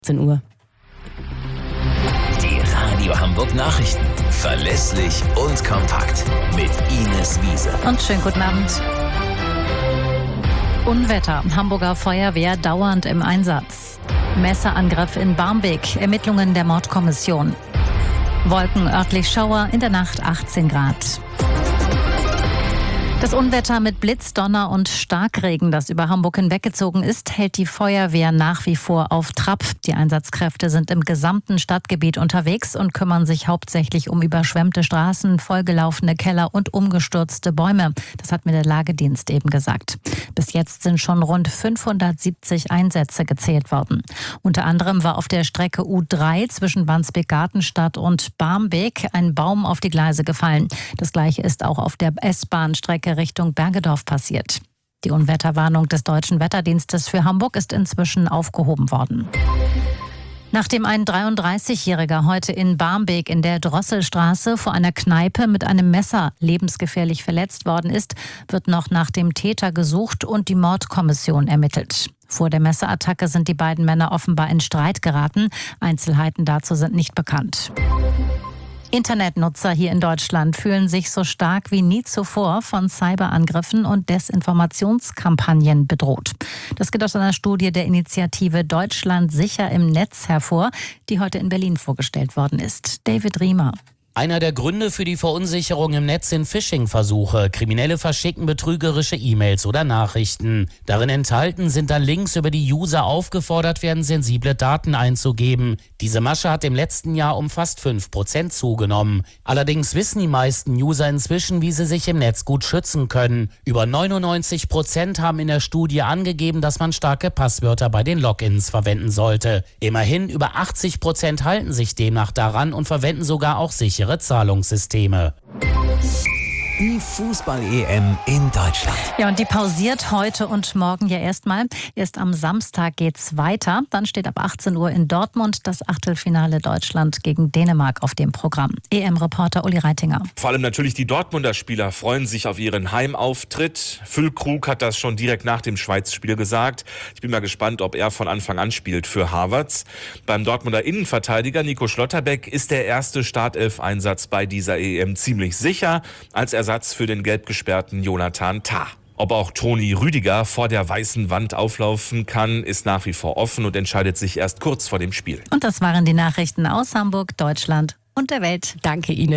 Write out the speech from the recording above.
18 Uhr. Die Radio Hamburg Nachrichten. Verlässlich und kompakt. Mit Ines Wiese. Und schönen guten Abend. Unwetter. Hamburger Feuerwehr dauernd im Einsatz. Messerangriff in Barmbek. Ermittlungen der Mordkommission. Wolken, örtlich Schauer, in der Nacht 18 Grad. Das Unwetter mit Blitz, Donner und Starkregen, das über Hamburg hinweggezogen ist, hält die Feuerwehr nach wie vor auf Trab. Die Einsatzkräfte sind im gesamten Stadtgebiet unterwegs und kümmern sich hauptsächlich um überschwemmte Straßen, vollgelaufene Keller und umgestürzte Bäume. Das hat mir der Lagedienst eben gesagt. Bis jetzt sind schon rund 570 Einsätze gezählt worden. Unter anderem war auf der Strecke U3 zwischen Wandsbek-Gartenstadt und Barmbek ein Baum auf die Gleise gefallen. Das Gleiche ist auch auf der S-Bahn-Strecke Richtung Bergedorf passiert. Die Unwetterwarnung des Deutschen Wetterdienstes für Hamburg ist inzwischen aufgehoben worden. Nachdem ein 33-Jähriger heute in Barmbek in der Drosselstraße vor einer Kneipe mit einem Messer lebensgefährlich verletzt worden ist, wird noch nach dem Täter gesucht und die Mordkommission ermittelt. Vor der Messerattacke sind die beiden Männer offenbar in Streit geraten. Einzelheiten dazu sind nicht bekannt. Internetnutzer hier in Deutschland fühlen sich so stark wie nie zuvor von Cyberangriffen und Desinformationskampagnen bedroht. Das geht aus einer Studie der Initiative Deutschland sicher im Netz hervor, die heute in Berlin vorgestellt worden ist. David Riemer. Einer der Gründe für die Verunsicherung im Netz sind Phishing-Versuche. Kriminelle verschicken betrügerische E-Mails oder Nachrichten. Darin enthalten sind dann Links, über die User aufgefordert werden, sensible Daten einzugeben. Diese Masche hat im letzten Jahr um fast 5% zugenommen. Allerdings wissen die meisten User inzwischen, wie sie sich im Netz gut schützen können. Über 99% haben in der Studie angegeben, dass man starke Passwörter bei den Logins verwenden sollte. Immerhin über 80% halten sich demnach daran und verwenden sogar auch sichere Zahlungssysteme. Die Fußball-EM in Deutschland. Ja, und die pausiert heute und morgen ja erstmal. Erst am Samstag geht's weiter. Dann steht ab 18 Uhr in Dortmund das Achtelfinale Deutschland gegen Dänemark auf dem Programm. EM-Reporter Uli Reitinger. Vor allem natürlich die Dortmunder Spieler freuen sich auf ihren Heimauftritt. Füllkrug hat das schon direkt nach dem Schweiz-Spiel gesagt. Ich bin mal gespannt, ob er von Anfang an spielt für Harvards. Beim Dortmunder Innenverteidiger Nico Schlotterbeck ist der erste Startelf-Einsatz bei dieser EM ziemlich sicher, als Ersatz für den gelb gesperrten Jonathan Tah. Ob auch Toni Rüdiger vor der weißen Wand auflaufen kann, ist nach wie vor offen und entscheidet sich erst kurz vor dem Spiel. Und das waren die Nachrichten aus Hamburg, Deutschland und der Welt. Danke Ihnen.